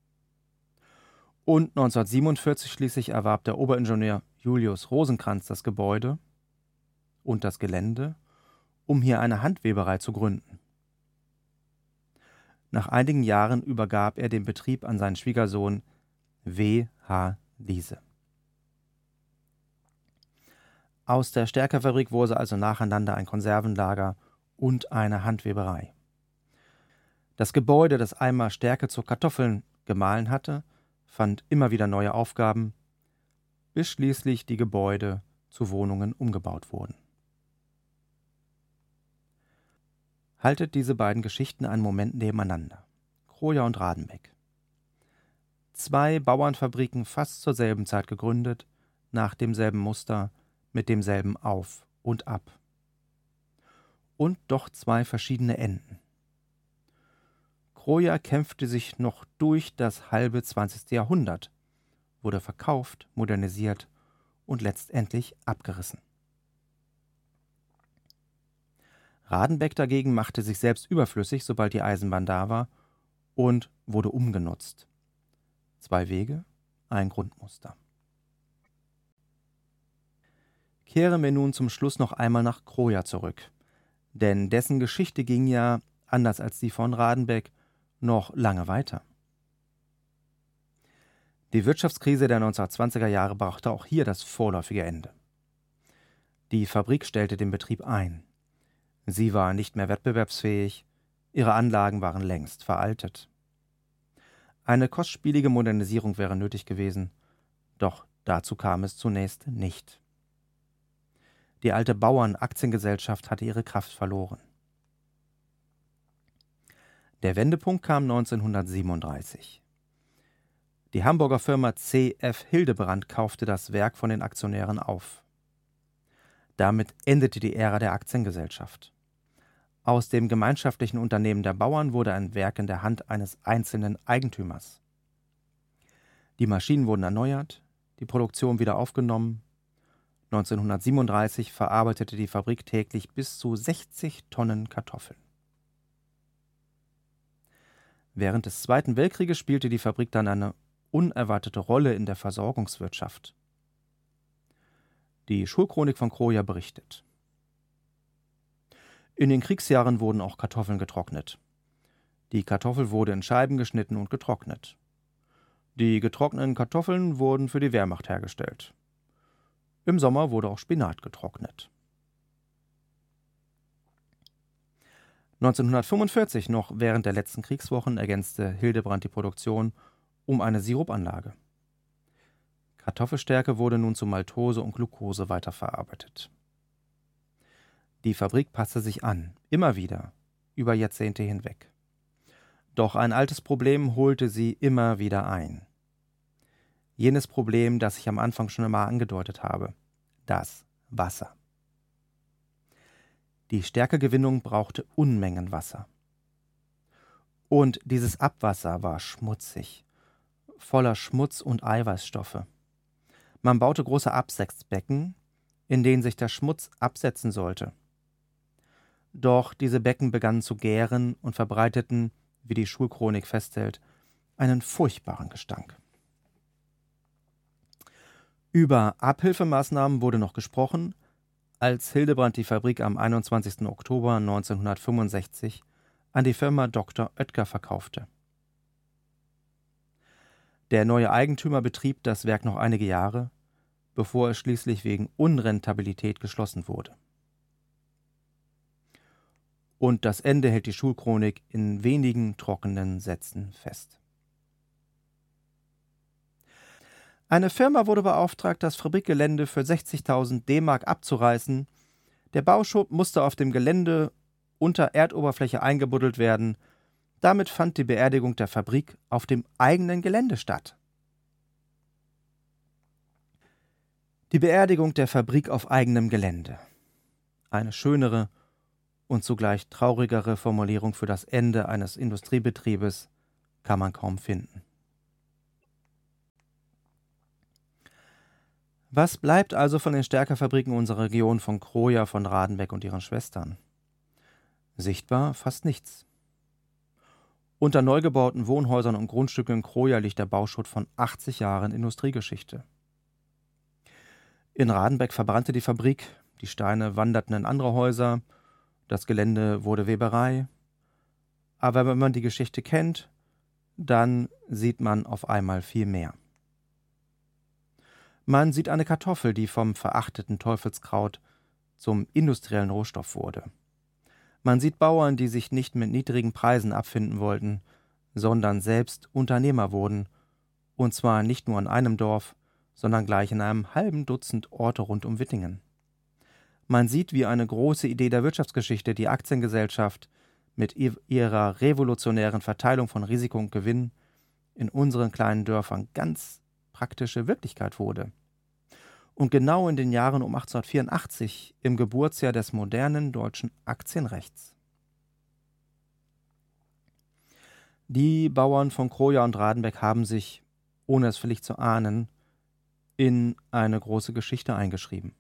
Und 1947 schließlich erwarb der Oberingenieur Julius Rosenkranz das Gebäude und das Gelände, um hier eine Handweberei zu gründen. Nach einigen Jahren übergab er den Betrieb an seinen Schwiegersohn W. H. Liese. Aus der Stärkerfabrik wurde also nacheinander ein Konservenlager und eine Handweberei. Das Gebäude, das einmal Stärke zu Kartoffeln gemahlen hatte, fand immer wieder neue Aufgaben, bis schließlich die Gebäude zu Wohnungen umgebaut wurden. Haltet diese beiden Geschichten einen Moment nebeneinander. Kroja und Radenbeck. 2 Bauernfabriken fast zur selben Zeit gegründet, nach demselben Muster, mit demselben auf und ab. Und doch zwei verschiedene Enden. Kroja kämpfte sich noch durch das halbe 20. Jahrhundert, wurde verkauft, modernisiert und letztendlich abgerissen. Radenbeck dagegen machte sich selbst überflüssig, sobald die Eisenbahn da war, und wurde umgenutzt. Zwei Wege, ein Grundmuster. Kehren wir nun zum Schluss noch einmal nach Kroja zurück, denn dessen Geschichte ging ja, anders als die von Radenbeck, noch lange weiter. Die Wirtschaftskrise der 1920er Jahre brachte auch hier das vorläufige Ende. Die Fabrik stellte den Betrieb ein. Sie war nicht mehr wettbewerbsfähig, ihre Anlagen waren längst veraltet. Eine kostspielige Modernisierung wäre nötig gewesen, doch dazu kam es zunächst nicht. Die alte Bauern-Aktiengesellschaft hatte ihre Kraft verloren. Der Wendepunkt kam 1937. Die Hamburger Firma C.F. Hildebrand kaufte das Werk von den Aktionären auf. Damit endete die Ära der Aktiengesellschaft. Aus dem gemeinschaftlichen Unternehmen der Bauern wurde ein Werk in der Hand eines einzelnen Eigentümers. Die Maschinen wurden erneuert, die Produktion wieder aufgenommen. 1937 verarbeitete die Fabrik täglich bis zu 60 Tonnen Kartoffeln. Während des Zweiten Weltkrieges spielte die Fabrik dann eine unerwartete Rolle in der Versorgungswirtschaft. Die Schulchronik von Kroja berichtet: In den Kriegsjahren wurden auch Kartoffeln getrocknet. Die Kartoffel wurde in Scheiben geschnitten und getrocknet. Die getrockneten Kartoffeln wurden für die Wehrmacht hergestellt. Im Sommer wurde auch Spinat getrocknet. 1945, noch während der letzten Kriegswochen, ergänzte Hildebrand die Produktion um eine Sirupanlage. Kartoffelstärke wurde nun zu Maltose und Glucose weiterverarbeitet. Die Fabrik passte sich an, immer wieder, über Jahrzehnte hinweg. Doch ein altes Problem holte sie immer wieder ein. Jenes Problem, das ich am Anfang schon einmal angedeutet habe: das Wasser. Die Stärkegewinnung brauchte Unmengen Wasser. Und dieses Abwasser war schmutzig, voller Schmutz und Eiweißstoffe. Man baute große Absetzbecken, in denen sich der Schmutz absetzen sollte. Doch diese Becken begannen zu gären und verbreiteten, wie die Schulchronik festhält, einen furchtbaren Gestank. Über Abhilfemaßnahmen wurde noch gesprochen, als Hildebrand die Fabrik am 21. Oktober 1965 an die Firma Dr. Oetker verkaufte. Der neue Eigentümer betrieb das Werk noch einige Jahre, bevor es schließlich wegen Unrentabilität geschlossen wurde. Und das Ende hält die Schulchronik in wenigen trockenen Sätzen fest. Eine Firma wurde beauftragt, das Fabrikgelände für 60.000 D-Mark abzureißen. Der Bauschutt musste auf dem Gelände unter Erdoberfläche eingebuddelt werden. Damit fand die Beerdigung der Fabrik auf dem eigenen Gelände statt. Die Beerdigung der Fabrik auf eigenem Gelände. Eine schönere und zugleich traurigere Formulierung für das Ende eines Industriebetriebes kann man kaum finden. Was bleibt also von den Stärkefabriken unserer Region, von Kroja, von Radenbeck und ihren Schwestern? Sichtbar fast nichts. Unter neu gebauten Wohnhäusern und Grundstücken in Kroja liegt der Bauschutt von 80 Jahren Industriegeschichte. In Radenbeck verbrannte die Fabrik, die Steine wanderten in andere Häuser, das Gelände wurde Weberei. Aber wenn man die Geschichte kennt, dann sieht man auf einmal viel mehr. Man sieht eine Kartoffel, die vom verachteten Teufelskraut zum industriellen Rohstoff wurde. Man sieht Bauern, die sich nicht mit niedrigen Preisen abfinden wollten, sondern selbst Unternehmer wurden, und zwar nicht nur in einem Dorf, sondern gleich in einem halben Dutzend Orte rund um Wittingen. Man sieht, wie eine große Idee der Wirtschaftsgeschichte, die Aktiengesellschaft, mit ihrer revolutionären Verteilung von Risiko und Gewinn in unseren kleinen Dörfern ganz praktische Wirklichkeit wurde. und genau in den Jahren um 1884, im Geburtsjahr des modernen deutschen Aktienrechts. Die Bauern von Kroja und Radenbeck haben sich, ohne es vielleicht zu ahnen, in eine große Geschichte eingeschrieben.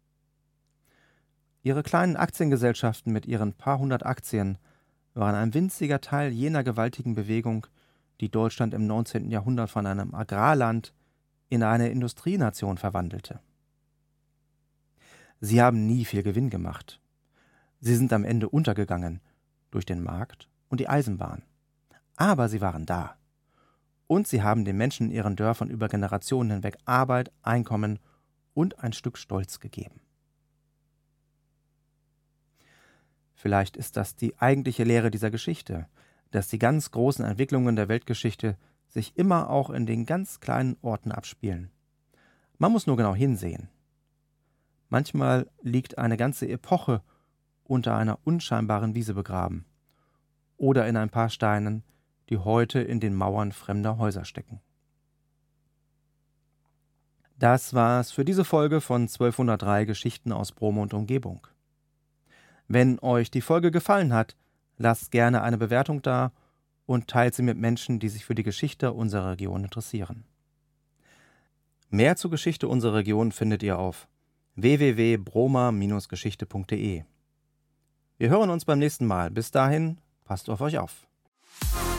Ihre kleinen Aktiengesellschaften mit ihren paar hundert Aktien waren ein winziger Teil jener gewaltigen Bewegung, die Deutschland im 19. Jahrhundert von einem Agrarland in eine Industrienation verwandelte. Sie haben nie viel Gewinn gemacht. Sie sind am Ende untergegangen durch den Markt und die Eisenbahn. Aber sie waren da. Und sie haben den Menschen in ihren Dörfern über Generationen hinweg Arbeit, Einkommen und ein Stück Stolz gegeben. Vielleicht ist das die eigentliche Lehre dieser Geschichte, dass die ganz großen Entwicklungen der Weltgeschichte sich immer auch in den ganz kleinen Orten abspielen. Man muss nur genau hinsehen. Manchmal liegt eine ganze Epoche unter einer unscheinbaren Wiese begraben oder in ein paar Steinen, die heute in den Mauern fremder Häuser stecken. Das war's für diese Folge von 1203 Geschichten aus Bromo und Umgebung. Wenn euch die Folge gefallen hat, lasst gerne eine Bewertung da und teilt sie mit Menschen, die sich für die Geschichte unserer Region interessieren. Mehr zur Geschichte unserer Region findet ihr auf www.broma-geschichte.de. Wir hören uns beim nächsten Mal. Bis dahin, passt auf euch auf.